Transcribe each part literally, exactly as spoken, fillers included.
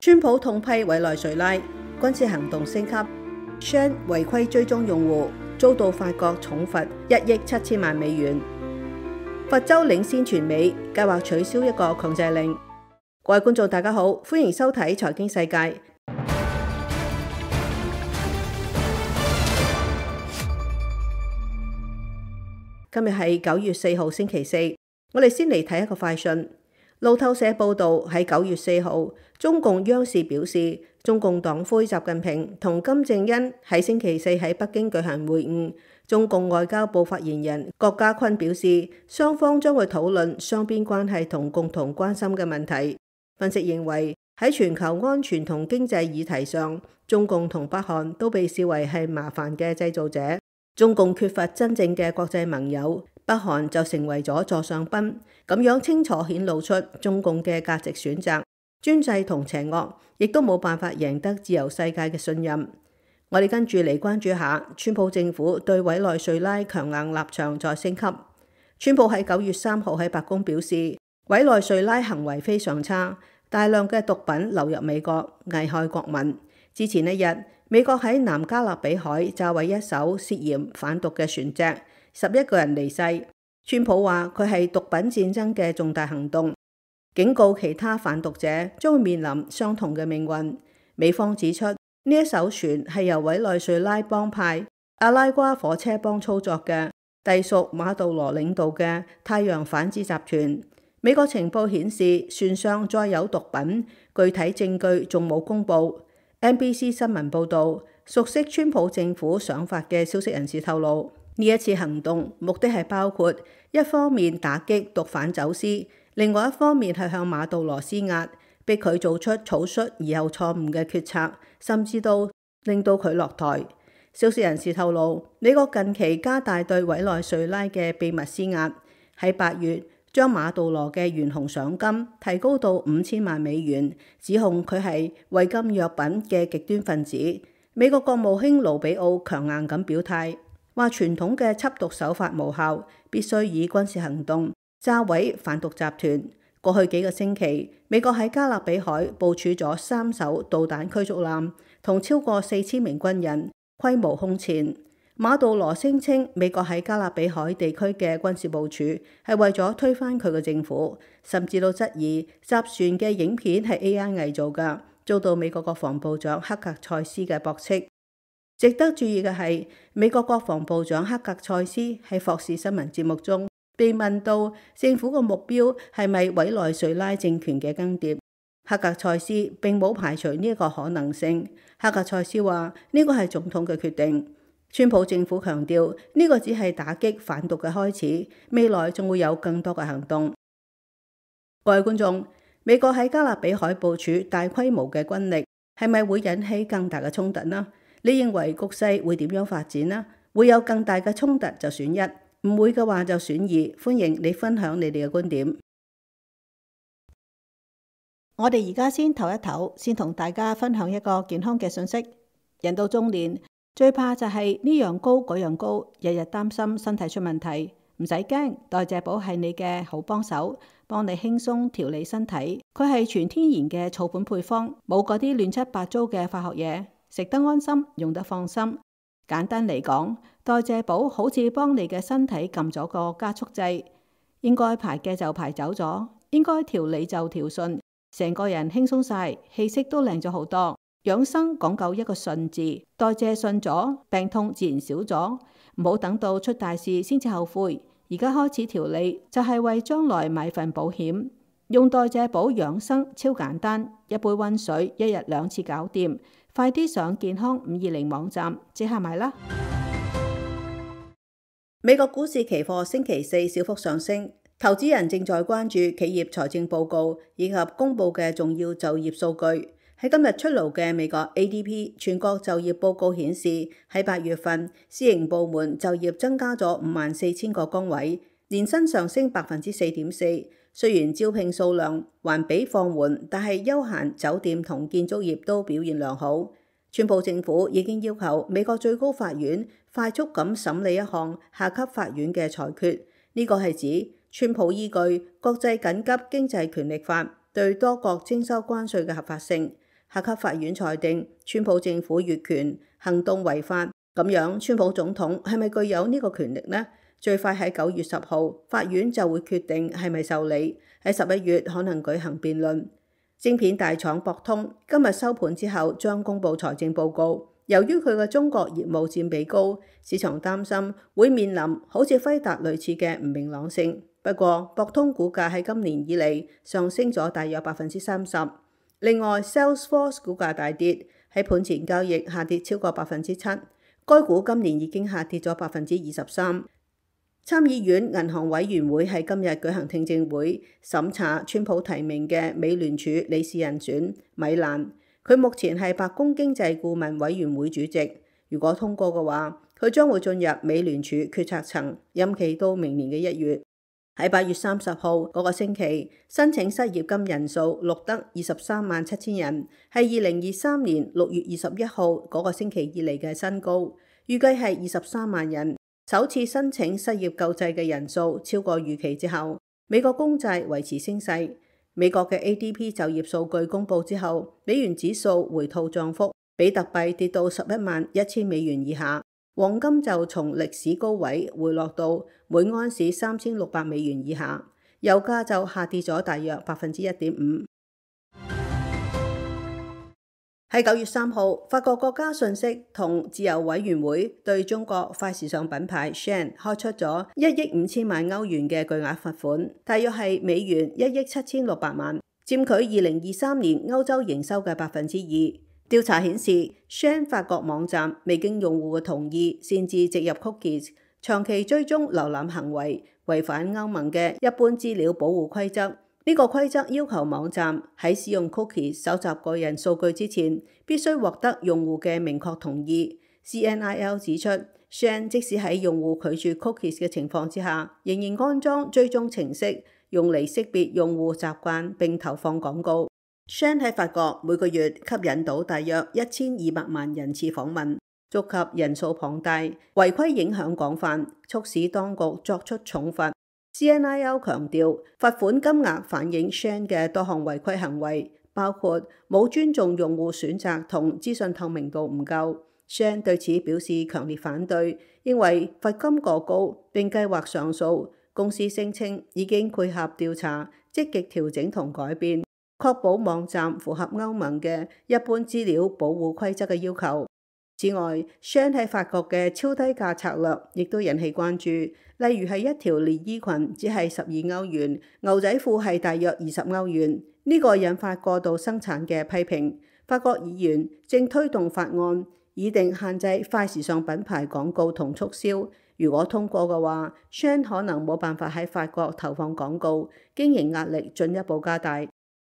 川普痛批委內瑞拉軍事行動升級 ，Shan 違規追蹤用戶遭到法國重罰一億七千萬美元。佛州領先全美，計劃取消一個強制令。各位觀眾大家好，歡迎收睇財經世界。今日係九月四號星期四，我哋先嚟睇一個快訊。路透社報道喺九月四號，中共央視表示，中共黨魁習近平同金正恩喺星期四喺北京舉行會晤。中共外交部發言人郭家坤表示，雙方將會討論雙邊關係同共同關心嘅問題。分析認為，喺全球安全同經濟議題上，中共同北韓都被視為係麻煩嘅製造者。中共缺乏真正嘅國際盟友，北韓就成為咗座上賓，咁樣清楚顯露出中共嘅價值選擇、專制同邪惡，亦都冇辦法贏得自由世界嘅信任。我哋跟住嚟關注下，川普政府對委內瑞拉強硬立場再升級。川普喺九月三號喺白宮表示，委內瑞拉行為非常差，大量嘅毒品流入美國，危害國民。之前一日，美國喺南加勒比海炸毀一艘涉嫌販毒嘅船隻，十一個人離世。川普話佢係毒品戰爭嘅重大行動，警告其他販毒者將會面臨相同嘅命運。美方指出，呢一艘船係由委內瑞拉幫派阿拉瓜火車幫操作嘅，隸屬馬杜羅領導嘅太陽反之集團。美國情報顯示船上載有毒品，具體證據仲冇公佈。N B C 新聞報導，熟悉川普政府想法嘅消息人士透露，呢一次行動目的係包括一方面打擊毒販走私，另外一方面係向馬杜羅施壓，逼佢做出草率而又錯誤嘅決策，甚至到令到佢落台。消息人士透露，美國近期加大對委內瑞拉嘅秘密施壓，喺八月將馬杜羅嘅懸紅賞金提高到五千萬美元，指控佢係違禁藥品嘅極端分子。美國國務卿盧比奧強硬咁表態，話傳統嘅緝毒手法無效，必須以軍事行動炸毀販毒集團。過去幾個星期，美國喺加勒比海部署咗三艘導彈驅逐艦，同超過四千名軍人，規模空前。馬杜羅聲稱美國喺加勒比海地區嘅軍事部署係為咗推翻佢嘅政府，甚至都質疑集船嘅影片係 A I 偽造㗎，遭到美國國防部長克格塞斯嘅駁斥。值得注意嘅係，美國國防部長克格塞斯喺霍士新聞節目中被問到政府嘅目標係咪委內瑞拉政權嘅更迭，克格塞斯並冇排除呢一個可能性。克格塞斯話呢個係總統嘅決定。川普政府強調呢個只係打擊販毒嘅開始，未來仲會有更多嘅行動。各位觀眾，美國喺加勒比海部署大規模嘅軍力，係咪會引起更大嘅衝突呢？你認為局勢會點樣發展呢？會有更大嘅衝突就選一，唔會嘅話就選二。歡迎你分享你哋嘅觀點。我哋而家先唞一唞，先同大家分享一個健康嘅信息。人到中年，最怕就係呢樣高嗰樣高，日日擔心身體出問題。唔使驚，代謝寶係你嘅好幫手，幫你輕鬆調理身體。佢係全天然嘅草本配方，冇嗰啲亂七八糟嘅化學嘢，食得安心，用得放心。簡單嚟講，代謝寶好似幫你嘅身體撳咗個加速掣，應該排嘅就排走咗，應該調理就調順，成個人輕鬆晒，氣色都靚咗好多。養生講究一個順字，代謝順咗，病痛自然少咗。唔好等到出大事先至後悔，而家開始調理就係為將來買份保險。用代謝寶養生超簡單，一杯溫水，一日兩次搞掂。快啲上健康五二零網站即刻買啦！美國股市期貨星期四小幅上升，投資人正在關注企業財政報告以及公布嘅重要就業數據。喺今日出爐嘅美國 A D P 全國就業報告顯示，喺八月份私營部門就業增加咗五萬四千個崗位，年薪上升百分之四點四。雖然招聘數量環比放緩，但係休閒、酒店同建築業都表現良好。川普政府已經要求美國最高法院快速咁審理一項下級法院嘅裁決，呢、這個係指川普依據國際緊急經濟權力法對多國徵收關稅嘅合法性。 下級法院裁定川普政府越權行動違法，咁樣川普總統係咪具有呢個權力呢？最快喺九月十號，法院就會決定係咪受理，喺十一月可能舉行辯論。晶片大廠博通今日收盤之後將公布財政報告，由於佢嘅中國業務佔比高，市場擔心會面臨好似輝達類似嘅唔明朗性。不過博通股價喺今年以嚟上升咗大約百分之三十。另外 Salesforce 股價大跌，喺盤前交易下跌超過百分之七，該股今年已經下跌咗百分之二十三。參議院銀行委員會喺今日舉行聽證會，審查川普提名嘅美聯儲理事人選米蘭。佢目前係白宮經濟顧問委員會主席。如果通過嘅話，佢將會進入美聯儲決策層，任期到明年嘅一月。喺八月三十號嗰個星期，申請失業金人數錄得二十三萬七千人，係二零二三年六月二十一號嗰個星期以嚟嘅新高，預計係二十三萬人。首次申請失業救濟嘅人數超過預期之後，美國公債維持升勢。美國嘅 A D P 就業數據公佈之後，美元指數回吐漲幅，比特幣跌到十一萬一千美元以下，黃金就從歷史高位回落到每盎司三千六百美元以下，油價就下跌咗大約百分之一點五。喺九月三號，法國國家信息同自由委員會對中國快時尚品牌 Shein 開出咗一億五千萬歐元嘅巨額罰款，大約係美元一億七千六百萬，佔佢二零二三年歐洲營收嘅百分之二。調查顯示 Shein 法國網站未經用戶嘅同意擅自植入 cookies， 長期追蹤瀏覽行為，違反歐盟嘅一般資料保護規則。呢個規則要求網站喺使用 cookies 搜集個人數據之前，必須獲得用戶嘅明確同意。C N I L 指出 Shein 即使喺用戶拒絕 cookies 嘅情況之下，仍然安裝追蹤程式，用嚟識別用戶習慣並投放廣告。Shein 喺法國每個月吸引到大約一千二百萬人次訪問，觸及人數龐大，違規影響廣泛，促使當局作出重罰。C N I L 強調，罰款金額反映 Shein 嘅多項違規行為，包括冇尊重用戶選擇同資訊透明度唔夠。Shein 對此表示強烈反對，認為罰金過高，並計劃上訴。公司聲稱已經配合調查，積極調整同改變，確保網站符合歐盟嘅一般資料保護規則嘅要求。此外 Shein 喺法國嘅超低價策略亦都引起關注，例如係一條連衣裙只係十二歐元，牛仔褲係大約二十歐元，呢、這個引發過度生產嘅批評。法國議員正推動法案，擬定限制快時尚品牌廣告同促銷。如果通過嘅話 Shein 可能冇辦法喺法國投放廣告，經營壓力進一步加大。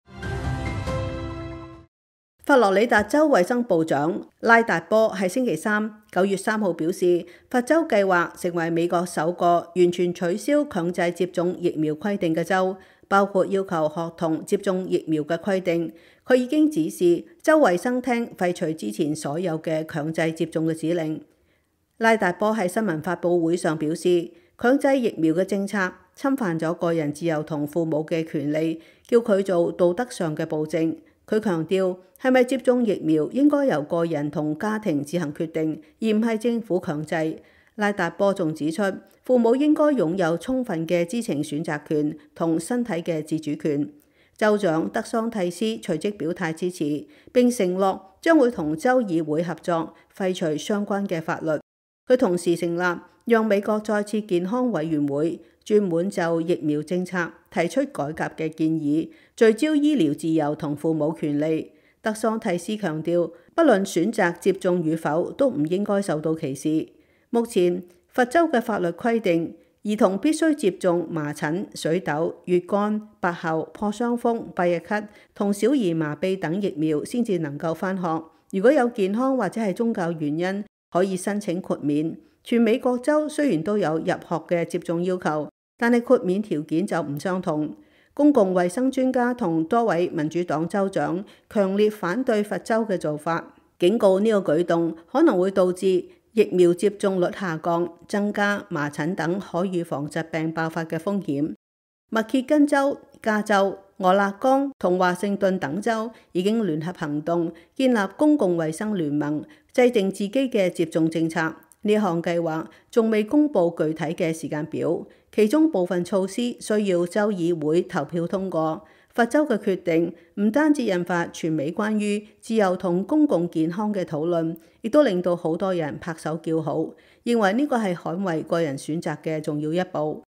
佛羅里達州衛生部長拉達波喺星期三九月三號表示，佛州計劃成為美國首個完全取消強制接種疫苗規定嘅州，包括要求學童接種疫苗嘅規定。佢已經指示州衛生廳廢除之前所有嘅強制接種嘅指令。拉達波喺新聞發佈會上表示，強制疫苗嘅政策侵犯咗個人自由同父母嘅權利，叫佢做道德上嘅暴政。佢強調，係咪接種疫苗應該由個人同家庭自行決定，而唔係政府強制。拉達波仲指出，父母應該擁有充分嘅知情選擇權同身體嘅自主權。州長德桑蒂斯隨即表態支持，並承諾將會同州議會合作廢除相關嘅法律。佢同時成立讓美國再次健康委員會，專門就疫苗政策提出改革嘅建議，聚焦醫療自由同父母權利。德桑蒂斯強調，不論選擇接種與否，都唔應該受到歧視。目前佛州嘅法律規定，兒童必須接種麻疹、水痘、乙肝、白喉、破傷風、百日咳同小兒麻痹等疫苗先至能夠返學。如果有健康或者係宗教原因，可以申請豁免。全美國州雖然都有入學嘅接種要求，但係豁免條件就唔相同。公共衛生專家同多位民主黨州長強烈反對佛州嘅做法，警告呢個舉動可能會導致疫苗接種率下降，增加麻疹等可預防疾病爆發嘅風險。密歇根州、加州、 俄勒岡同華盛頓等州已經聯合行動，建立公共衛生聯盟，制定自己嘅接種政策。呢項計劃仲未公布具體嘅時間表，其中部分措施需要州議會投票通過。佛州嘅決定唔單止引發全美關於自由同公共健康嘅討論，亦都令到好多人拍手叫好，認為呢個係捍衛個人選擇嘅重要一步。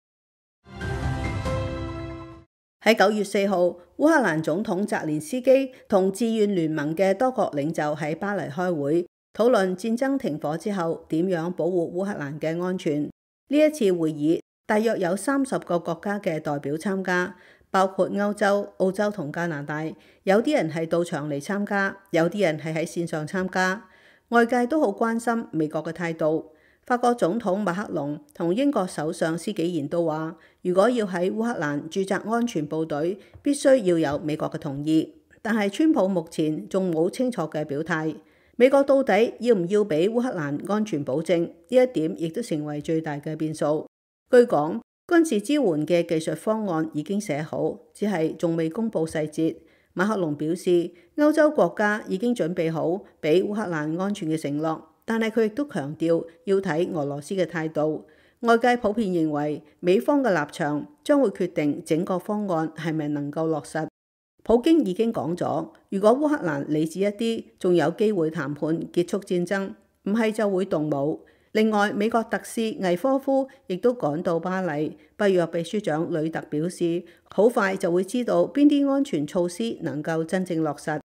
喺九月四號，烏克蘭總統澤連斯基同志願聯盟嘅多國領袖喺巴黎開會，討論戰爭停火之後點樣保護烏克蘭嘅安全。呢一次會議大約有三十個國家嘅代表參加，包括歐洲、澳洲同加拿大。有啲人係到場嚟參加，有啲人係喺線上參加。外界都好關心美國嘅態度。法國總統馬克龍同英國首相施紀賢都話，如果要喺烏克蘭駐紮安全部隊，必須要有美國嘅同意。但係川普目前仲冇清楚嘅表態。美國到底要唔要俾烏克蘭安全保證？呢一點亦都成為最大嘅變數。據講，軍事支援嘅技術方案已經寫好，只係仲未公布細節。馬克龍表示，歐洲國家已經準備好俾烏克蘭安全嘅承諾。但係佢亦都強調要睇俄羅斯嘅態度。外界普遍認為美方嘅立場將會決定整個方案係咪能夠落實。普京已經講咗，如果烏克蘭理智一啲，仲有機會談判結束戰爭，唔係就會動武。另外，美國特使魏科夫亦都趕到巴黎。北約秘書長呂特表示，好快就會知道邊啲安全措施能夠真正落實。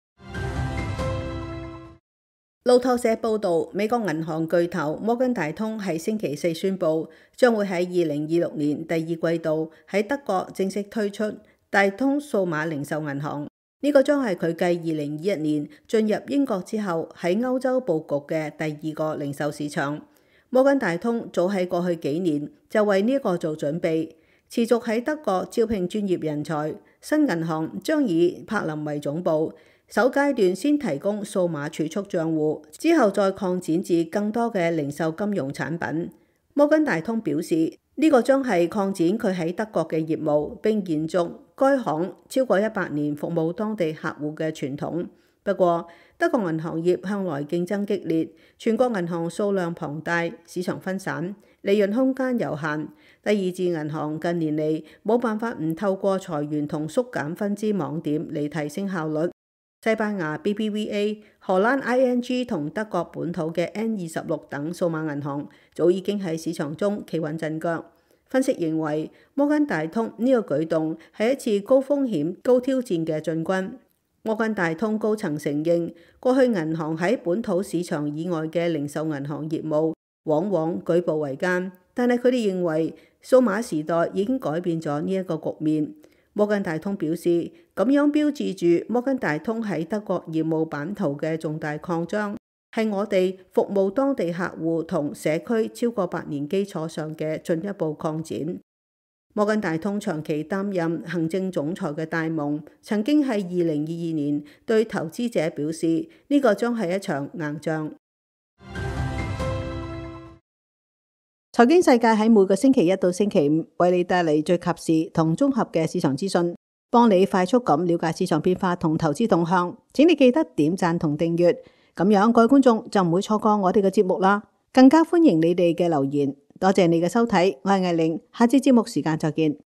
路透社報導，美國銀行巨頭摩根大通喺星期四宣布，將會喺二零二六年第二季度喺德國正式推出大通數碼零售銀行。呢個將係佢繼二零二一年進入英國之後喺歐洲佈局嘅第二個零售市場。摩根大通早喺過去幾年就為呢個做準備，持續喺德國招聘專業人才。新銀行將以柏林為總部。首階段先提供數碼儲蓄帳戶，之後再擴展至更多嘅零售金融產品。摩根大通表示，呢個將係擴展佢喺德國嘅業務，並延續該行超過一百年服務當地客戶嘅傳統。不過，德國銀行業向來競爭激烈，全國銀行數量龐大，市場分散，利潤空間有限。第二至銀行近年嚟冇辦法唔透過裁員同縮減分支網點嚟提升效率。西班牙 B B V A、荷蘭 I N G 同德國本土嘅 N 二十六等數碼銀行早已經喺市場中企穩陣腳。分析認為，摩根大通呢個舉動係一次高風險、高挑戰嘅進軍。摩根大通高層承認，過去銀行喺本土市場以外嘅零售銀行業務往往舉步維艱，但係佢哋認為數碼時代已經改變咗呢一個局面。摩根大通表示，咁樣標誌住摩根大通喺德國業務版圖嘅重大擴張，係我哋服務當地客戶同社區超過百年基礎上嘅進一步擴展。摩根大通長期擔任行政總裁嘅戴蒙，曾經喺二零二二年對投資者表示，呢個將係一場硬仗。財經世界喺每個星期一到星期五為你帶嚟最及時同綜合嘅市場資訊，幫你快速咁了解市場變化同投資動向。請你記得點讚同訂閱，咁樣各位觀眾就唔會錯過我哋嘅節目啦。更加歡迎你哋嘅留言。多謝你嘅收睇，我係艾玲，下次節目時間再見。